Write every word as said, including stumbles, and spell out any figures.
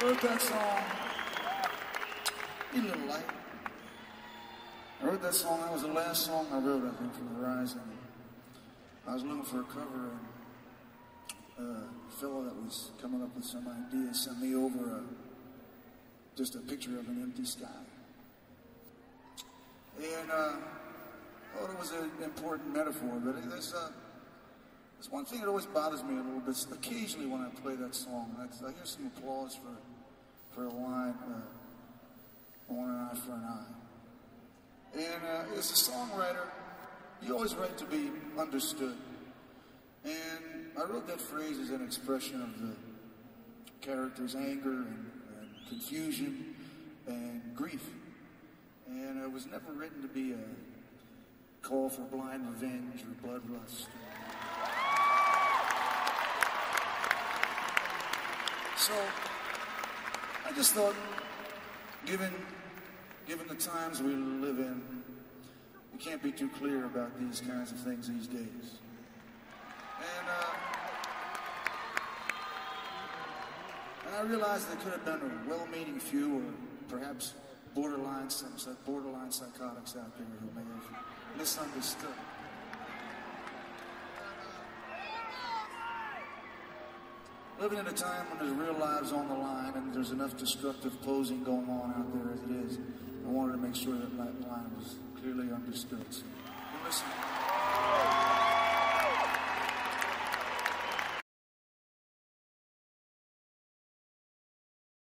Wrote that song, Need a Little Light. I wrote that song, that was the last song I wrote, I think, for Verizon. I was looking for a cover, and uh, a fellow that was coming up with some ideas sent me over a, just a picture of an empty sky. And uh, I thought it was an important metaphor, but there's, uh, there's one thing that always bothers me a little bit. Occasionally when I play that song, I, I hear some applause for, for a line, uh, I want an eye for an eye. And uh, as a songwriter, you always write to be understood. And I wrote that phrase as an expression of the character's anger and, and confusion and grief. And it was never written to be a call for blind revenge or bloodlust. So I just thought, given Given the times we live in, we can't be too clear about these kinds of things these days. And, uh, and I realized there could have been a well-meaning few, or perhaps borderline, some borderline psychotics out there who may have misunderstood. Living in a time when there's real lives on the line and there's enough destructive posing going on out there as it is, I wanted to make sure that that line was clearly understood. So, listen.